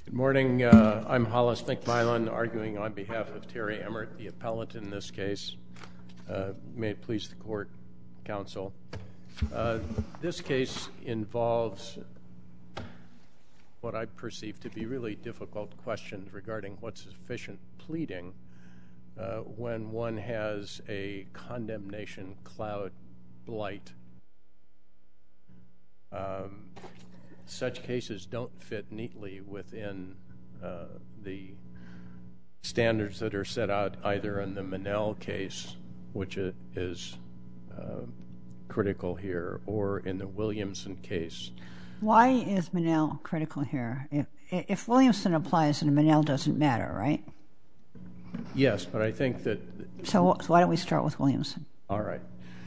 Good morning. I'm Hollis McMillan, arguing on behalf of Terry Emmert, the appellant in this case. May it please the court, counsel. This case involves what I perceive to be really difficult questions regarding what's sufficient pleading when one has a condemnation cloud blight. Such cases don't fit neatly within the standards that are set out either in the Monell case, which is critical here, or in the Williamson case. Why is Monell critical here? If Williamson applies, then Monell doesn't matter, right? Yes, but I think that... So why don't we start with Williamson? All right.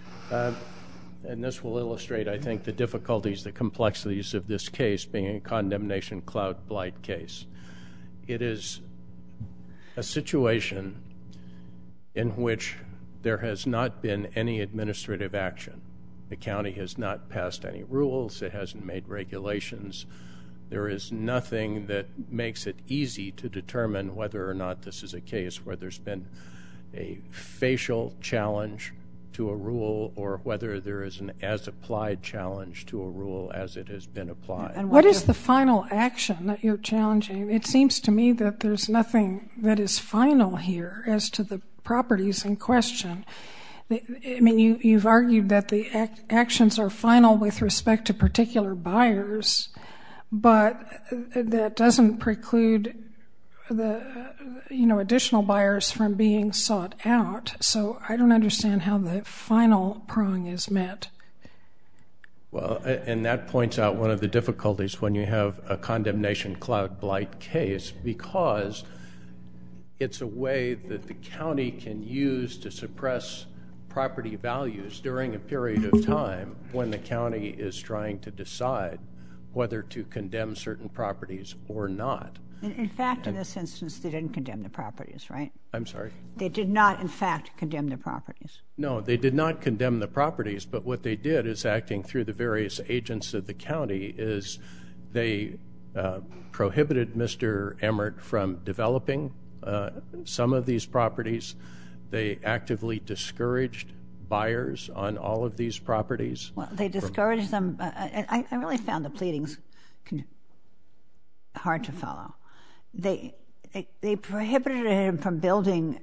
And this will illustrate, I think, the difficulties, the complexities of this case being a condemnation cloud blight case. It is a situation in which there has not been any administrative action. The county has not passed any rules. It hasn't made regulations. There is nothing that makes it easy to determine whether or not this is a case where there's been a facial challenge to a rule or whether there is an as-applied challenge to a rule as it has been applied. And what is the final action that you're challenging? It seems to me that there's nothing that is final here as to the properties in question. I mean, you've argued that the actions are final with respect to particular buyers, but that doesn't preclude the additional buyers from being sought out. So I don't understand how the final prong is met. Well, and that points out one of the difficulties when you have a condemnation cloud blight case, because it's a way that the county can use to suppress property values during a period of time when the county is trying to decide whether to condemn certain properties or not. In fact, in this instance, they didn't condemn the properties, right? I'm sorry? They did not, in fact, condemn the properties. No, they did not condemn the properties, but what they did is, acting through the various agents of the county, is they prohibited Mr. Emmert from developing some of these properties. They actively discouraged buyers on all of these properties. Well, they discouraged them. I really found the pleadings hard to follow. They prohibited him from building.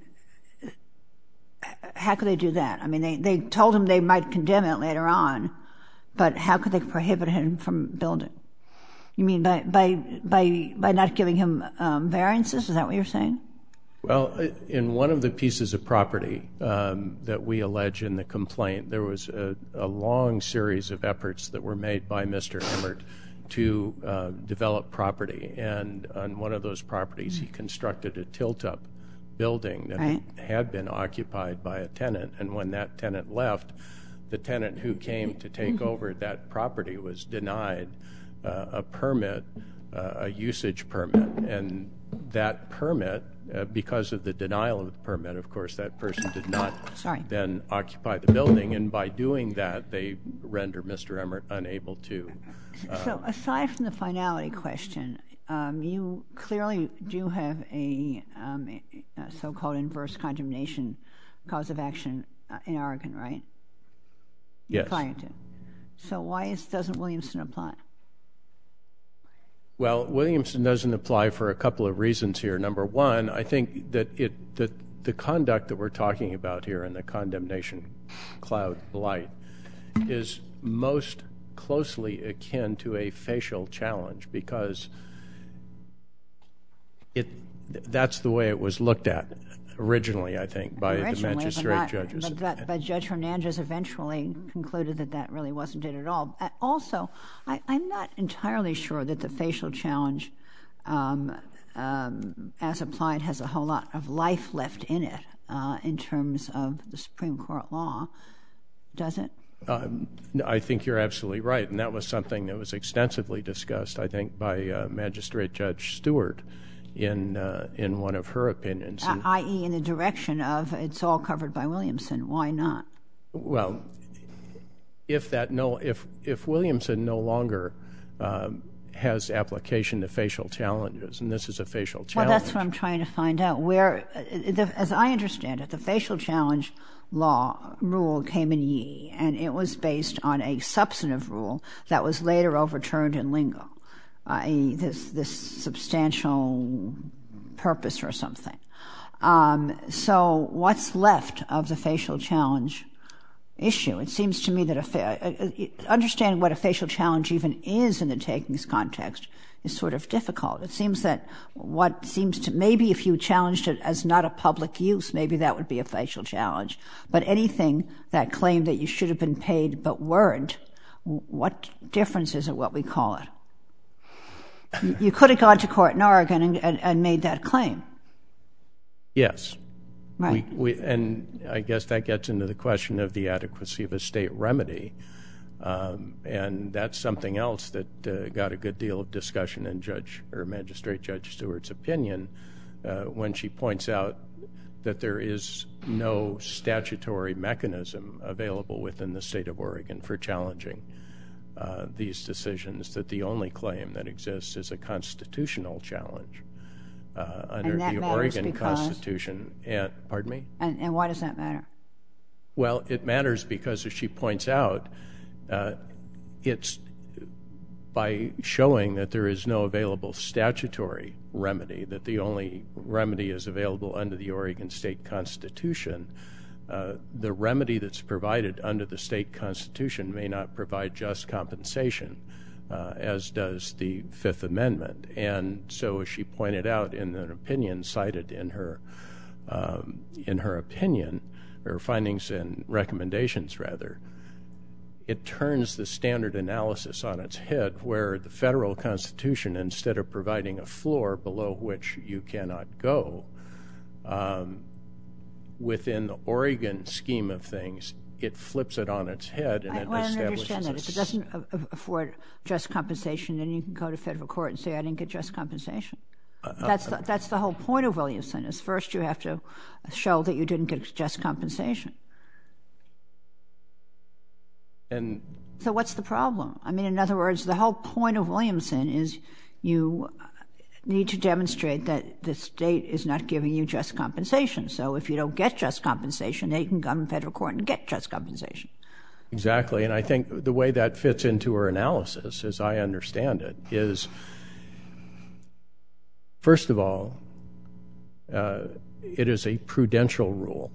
How could they do that? I mean, they told him they might condemn it later on, but how could they prohibit him from building? You mean by not giving him variances? Is that what you're saying? Well, in one of the pieces of property that we allege in the complaint, there was a long series of efforts that were made by Mr. Emmert to develop property, and on one of those properties he constructed a tilt-up building that had been occupied by a tenant, and when that tenant left, the tenant who came to take over that property was denied a permit, a usage permit, and that permit, because of the denial of the permit, of course, that person did not then occupy the building, and by doing that, they render Mr. Emmert unable to. So aside from the finality question, you clearly do have a so-called inverse condemnation cause of action in Oregon, right? Yes. So why doesn't Williamson apply? Well, Williamson doesn't apply for a couple of reasons here. Number one, I think that the conduct that we're talking about here in the condemnation cloud blight is most closely akin to a facial challenge, because that's the way it was looked at originally, I think, by the magistrate judges. But Judge Hernandez eventually concluded that that really wasn't it at all. Also, I'm not entirely sure that the facial challenge, as applied, has a whole lot of life left in it in terms of the Supreme Court law. Does it? I think you're absolutely right, and that was something that was extensively discussed, I think, by Magistrate Judge Stewart in one of her opinions. I.e. in the direction of it's all covered by Williamson. Why not? Well, if Williamson no longer has application to facial challenges, and this is a facial challenge. Well, that's what I'm trying to find out. Where, as I understand it, the facial challenge rule came in Yee, and it was based on a substantive rule that was later overturned in Lingo, i.e. this substantial purpose or something. So what's left of the facial challenge issue? It seems to me that understanding what a facial challenge even is in the takings context is sort of difficult. It seems that maybe if you challenged it as not a public use, maybe that would be a facial challenge. But anything that claimed that you should have been paid but weren't, what difference is it what we call it? You could have gone to court in Oregon and made that claim. Yes. Right. And I guess that gets into the question of the adequacy of a state remedy. And that's something else that got a good deal of discussion in Magistrate Judge Stewart's opinion when she points out that there is no statutory mechanism available within the state of Oregon for challenging these decisions, that the only claim that exists is a constitutional challenge under the Oregon Constitution. Pardon me? And why does that matter? Well, it matters because, as she points out, it's by showing that there is no available statutory remedy, that the only remedy is available under the Oregon State Constitution. The remedy that's provided under the state constitution may not provide just compensation, as does the Fifth Amendment. And so, as she pointed out in an opinion cited in her opinion, or findings and recommendations rather, it turns the standard analysis on its head, where the federal constitution, instead of providing a floor below which you cannot go, within the Oregon scheme of things, it flips it on its head and it establishes... I understand that. If it doesn't afford just compensation, then you can go to federal court and say, I didn't get just compensation. That's the whole point of Williamson, is first you have to show that you didn't get just compensation. And so what's the problem? I mean, in other words, the whole point of Williamson is you need to demonstrate that the state is not giving you just compensation. So if you don't get just compensation, then you can come to federal court and get just compensation. Exactly. And I think the way that fits into her analysis, as I understand it, is, first of all, it is a prudential rule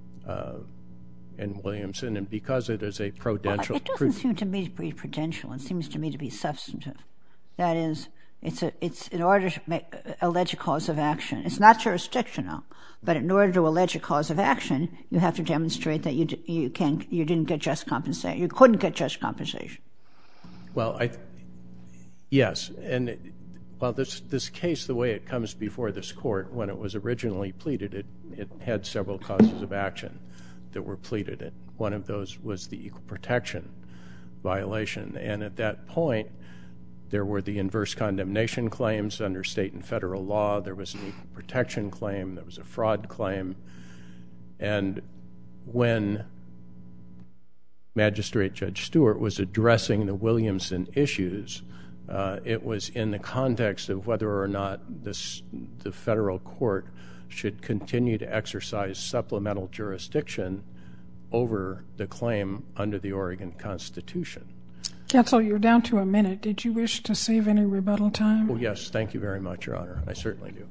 in Williamson, and because it is a prudential... Well, it doesn't seem to me to be prudential. It seems to me to be substantive. That is, it's in order to allege a cause of action. It's not jurisdictional, but in order to allege a cause of action, you have to demonstrate that you didn't get just compensation. You couldn't get just compensation. Well, yes, and well, this case, the way it comes before this court, when it was originally pleaded, it had several causes of action that were pleaded. One of those was the equal protection violation, and at that point, there were the inverse condemnation claims under state and federal law. There was an equal protection claim. There was a fraud claim. And when Magistrate Judge Stewart was addressing the Williamson issues, it was in the context of whether or not the federal court should continue to exercise supplemental jurisdiction over the claim under the Oregon Constitution. Counsel, you're down to a minute. Did you wish to save any rebuttal time? Oh, yes. Thank you very much, Your Honor. I certainly do.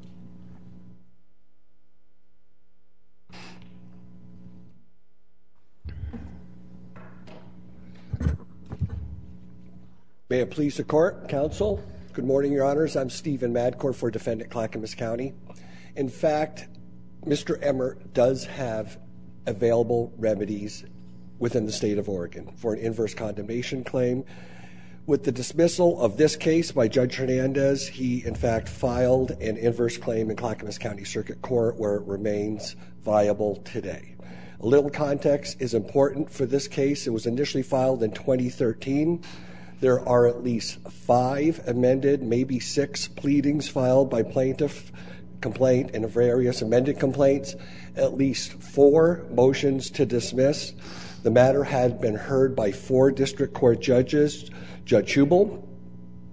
May it please the court, counsel. Good morning, Your Honors. I'm Stephen Madcourt for Defendant Clackamas County. In fact, Mr. Emmert does have available remedies within the state of Oregon for an inverse condemnation claim. With the dismissal of this case by Judge Hernandez, he, in fact, filed an inverse claim in Clackamas County Circuit Court where it remains viable today. A little context is important for this case. It was initially filed in 2013. There are at least 5 amended, maybe 6 pleadings filed by plaintiff complaint and various amended complaints, at least 4 motions to dismiss. The matter had been heard by 4 district court judges, Judge Hubel,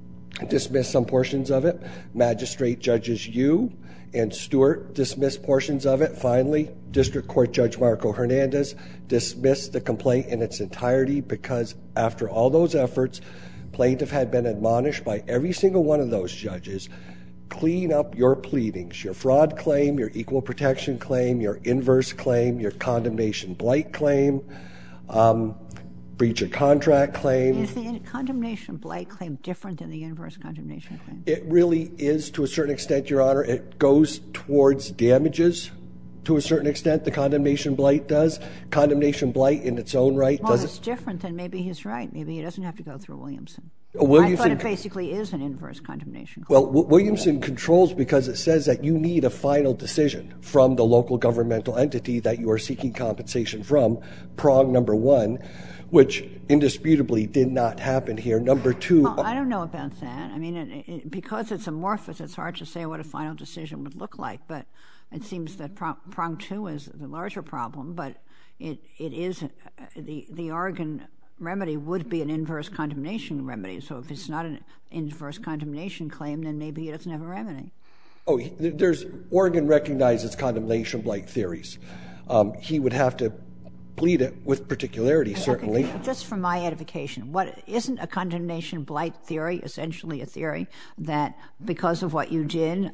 dismissed some portions of it. Magistrate Judges Yu and Stewart dismissed portions of it. Finally, District Court Judge Marco Hernandez dismissed the complaint in its entirety because after all those efforts, plaintiff had been admonished by every single one of those judges, clean up your pleadings, your fraud claim, your equal protection claim, your inverse claim, your condemnation blight claim, breach of contract claim. Is the condemnation blight claim different than the inverse condemnation claim? It really is to a certain extent, Your Honor. It goes towards damages to a certain extent. The condemnation blight does. Condemnation blight in its own right doesn't. Well, it's different, then maybe he's right. Maybe he doesn't have to go through Williamson. Williamson, I thought it basically is an inverse condemnation claim. Well, Williamson controls because it says that you need a final decision from the local governmental entity that you are seeking compensation from, prong number one, which indisputably did not happen here. Number two. Well, I don't know about that. I mean, because it's amorphous, it's hard to say what a final decision would look like, but it seems that prong two is the larger problem, but it is the Oregon remedy would be an inverse condemnation remedy. So if it's not an inverse condemnation claim, then maybe he doesn't have a remedy. Oh, Oregon recognizes condemnation blight theories. He would have to plead it with particularity, certainly. Okay, just for my edification, what isn't a condemnation blight theory essentially a theory that because of what you did,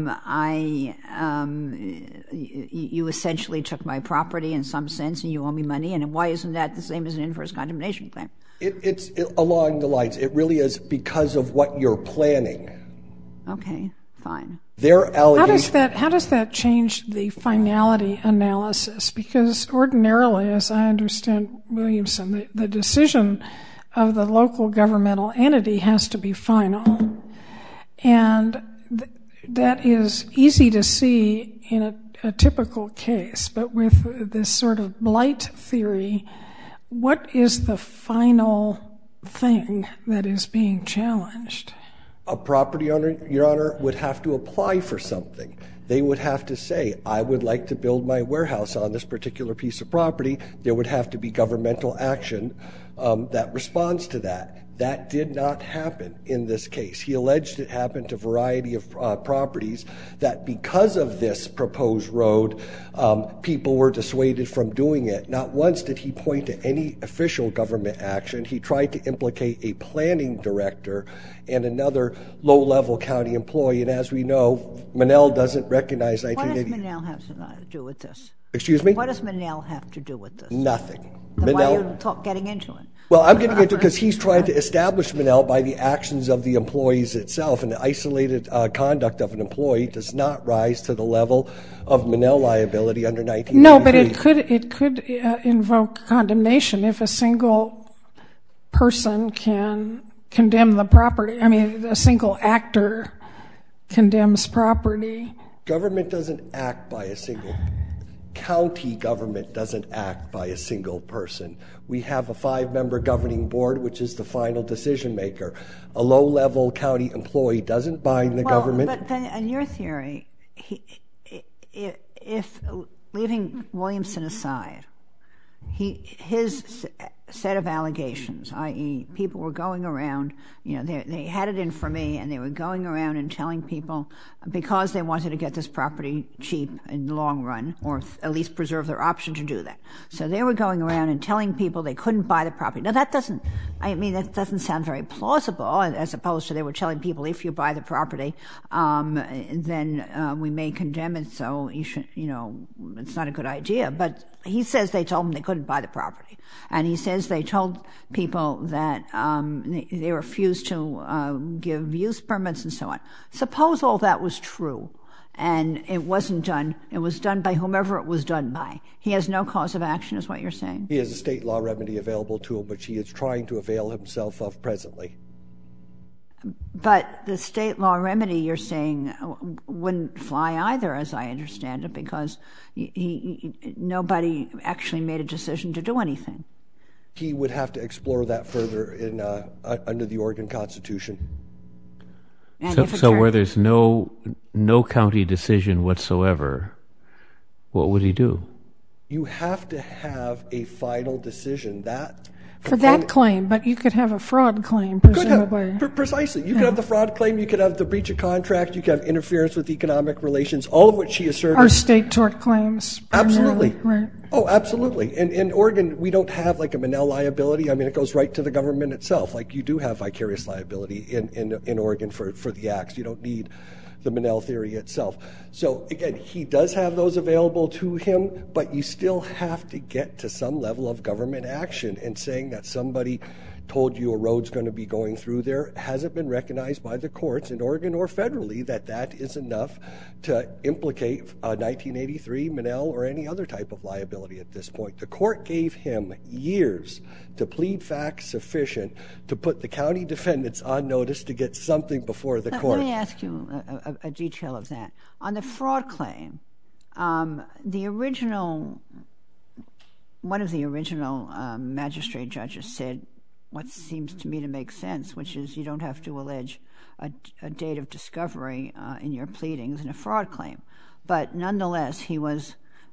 you essentially took my property in some sense and you owe me money, and why isn't that the same as an inverse condemnation claim? It's along the lines. It really is because of what you're planning. Okay, fine. How does that change the finality analysis? Because ordinarily, as I understand Williamson, the decision of the local governmental entity has to be final. And that is easy to see in a typical case. But with this sort of blight theory, what is the final thing that is being challenged? A property owner, Your Honor, would have to apply for something. They would have to say, I would like to build my warehouse on this particular piece of property. There would have to be governmental action that responds to that. That did not happen in this case. He alleged it happened to a variety of properties, that because of this proposed road, people were dissuaded from doing it. Not once did he point to any official government action. He tried to implicate a planning director and another low-level county employee. And as we know, Monell doesn't recognize 1980. What does Monell have to do with this? Excuse me? What does Monell have to do with this? Nothing. Then why are you getting into it? Well, I'm getting into it because he's trying to establish Monell by the actions of the employees itself, and the isolated conduct of an employee does not rise to the level of Monell liability under 1983. No, but it could invoke condemnation if a single person can condemn the property. I mean, a single actor condemns property. Government doesn't act by a single county government doesn't act by a single person. We have a 5-member governing board, which is the final decision maker. A low-level county employee doesn't bind the government. But then, in your theory, if leaving Williamson aside, his set of allegations, i.e., people were going around, they had it in for me, and they were going around and telling people because they wanted to get this property cheap in the long run, or at least preserve their option to do that. So they were going around and telling people they couldn't buy the property. Now, that doesn't sound very plausible, as opposed to they were telling people if you buy the property, then we may condemn it, so you should, it's not a good idea. But he says they told him they couldn't buy the property. And he says they told people that they refused to give use permits and so on. Suppose all that was true and it wasn't done. It was done by whomever it was done by. He has no cause of action, is what you're saying? He has a state law remedy available to him, which he is trying to avail himself of presently. But the state law remedy, you're saying, wouldn't fly either, as I understand it, because nobody actually made a decision to do anything. He would have to explore that further under the Oregon Constitution. So where there's no county decision whatsoever, what would he do? You have to have a final decision. That For that claim, but you could have a fraud claim, presumably. Precisely. You could have the fraud claim, you could have the breach of contract, you could have interference with economic relations, all of which she asserted. Or state tort claims. Absolutely. Right. Oh, absolutely. In Oregon, we don't have like a Monell liability. I mean, it goes right to the government itself. Like you do have vicarious liability in Oregon for the acts. You don't need the Monell theory itself. So, again, he does have those available to him, but you still have to get to some level of government action, and saying that somebody told you a road's going to be going through there hasn't been recognized by the courts in Oregon or federally that is enough to implicate 1983 Monell or any other type of liability at this point. The court gave him years to plead facts sufficient to put the county defendants on notice to get something before the court. Let me ask you a detail of that. On the fraud claim, one of the original magistrate judges said what seems to me to make sense, which is you don't have to allege a date of discovery in your pleadings in a fraud claim. But nonetheless, he was,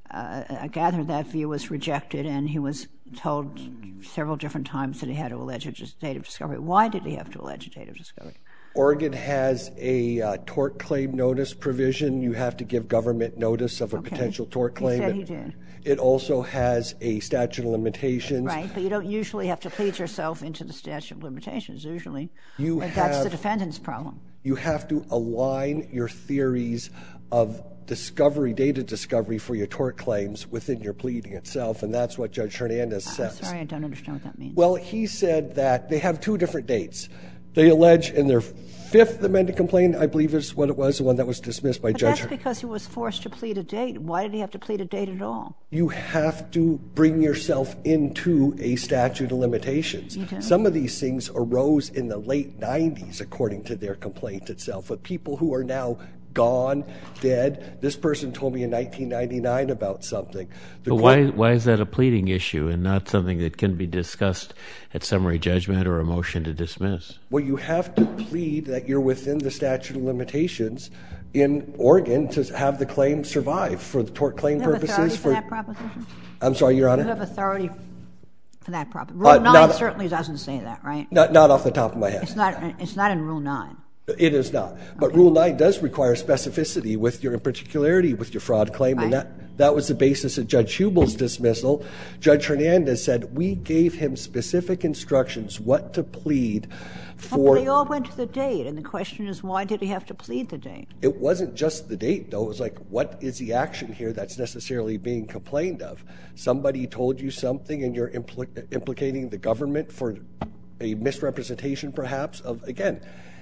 I gather that view was rejected, and he was told several different times that he had to allege a date of discovery. Why did he have to allege a date of discovery? Oregon has a tort claim notice provision. You have to give government notice of a potential tort claim. He said he did. It also has a statute of limitations. Right, but you don't usually have to plead yourself into the statute of limitations. Usually that's the defendant's problem. You have to align your theories of discovery, data discovery for your tort claims within your pleading itself, and that's what Judge Hernandez says. I'm sorry, I don't understand what that means. Well, he said that they have two different dates. They allege in their fifth amended complaint, I believe is what it was, the one that was dismissed by Judge. But that's because he was forced to plead a date. Why did he have to plead a date at all? You have to bring yourself into a statute of limitations. You do? Some of these things arose in the late 90s, according to their complaint itself, with people who are now gone, dead. This person told me in 1999 about something. But why is that a pleading issue and not something that can be discussed at summary judgment or a motion to dismiss? Well, you have to plead that you're within the statute of limitations in Oregon to have the claim survive for the tort claim purposes. You have authority for that proposition? I'm sorry, Your Honor? You have authority for that proposition? Rule 9 certainly doesn't say that, right? Not off the top of my head. It's not in Rule 9. It is not. But Rule 9 does require specificity with in particularity with your fraud claim, and that was the basis of Judge Hubel's dismissal. Judge Hernandez said we gave him specific instructions what to plead for. But they all went to the date, and the question is why did he have to plead the date? It wasn't just the date, though. It was like, what is the action here that's necessarily being complained of? Somebody told you something, and you're implicating the government for a misrepresentation, perhaps, of, again,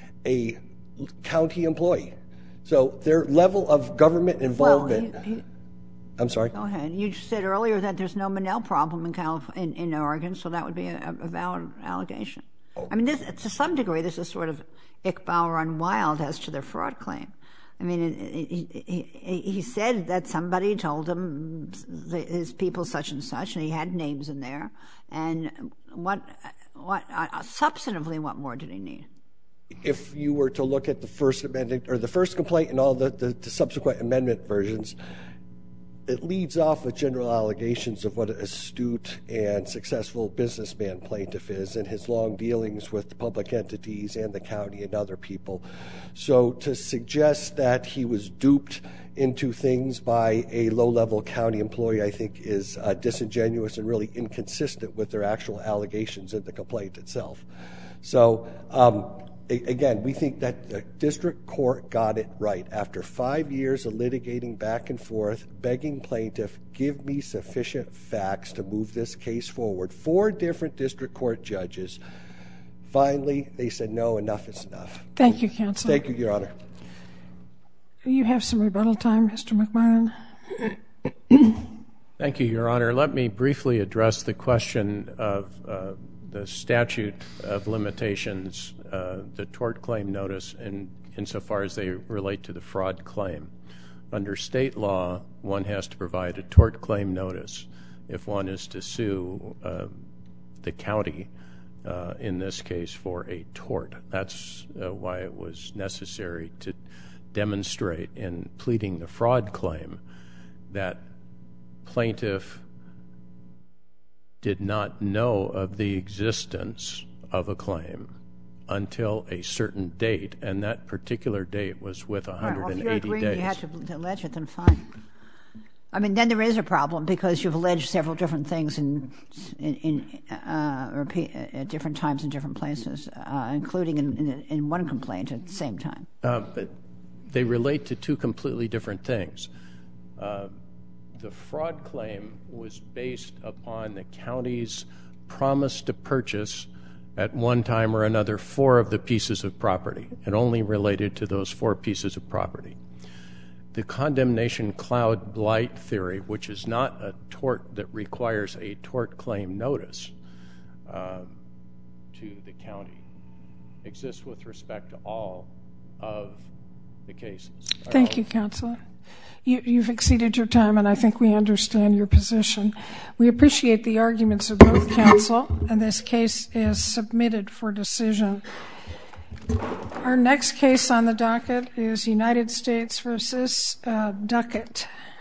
a county employee. So their level of government involvement. Well, I'm sorry? Go ahead. You said earlier that there's no Monell problem in Oregon, so that would be a valid allegation. Oh. I mean, to some degree, this is sort of Iqbal run wild as to their fraud claim. I mean, he said that somebody told him his people such and such, and he had names in there. And substantively, what more did he need? If you were to look at the first amendment or the first complaint and all the subsequent amendment versions, it leads off with general allegations of what an astute and successful businessman plaintiff is and his long dealings with public entities and the county and other people. So to suggest that he was duped into things by a low-level county employee, I think, is disingenuous and really inconsistent with their actual allegations in the complaint itself. So, again, we think that the district court got it right. After 5 years of litigating back and forth, begging plaintiff, give me sufficient facts to move this case forward. 4 different district court judges. Finally, they said, no, enough is enough. Thank you, counsel. Thank you, Your Honor. You have some rebuttal time, Mr. McMillan. Thank you, Your Honor. Let me briefly address the question of the statute of limitations, the tort claim notice, insofar as they relate to the fraud claim. Under state law, one has to provide a tort claim notice if one is to sue the county, in this case, for a tort. That's why it was necessary to demonstrate in pleading the fraud claim that plaintiff did not know of the existence of a claim until a certain date, and that particular date was with 180 well, if you're agreeing days. you had to allege it, then fine. I mean, then there is a problem because you've alleged several different things at different times in different places, including in one complaint at the same time. But they relate to two completely different things. The fraud claim was based upon the county's promise to purchase at one time or another 4 of the pieces of property. It only related to those 4 pieces of property. The condemnation cloud blight theory, which is not a tort that requires a tort claim notice to the county, exists with respect to all of the cases. Thank you, Counselor. You've exceeded your time, and I think we understand your position. We appreciate the arguments of both counsel, and this case is submitted for decision. Our next case on the docket is United States versus Duckett.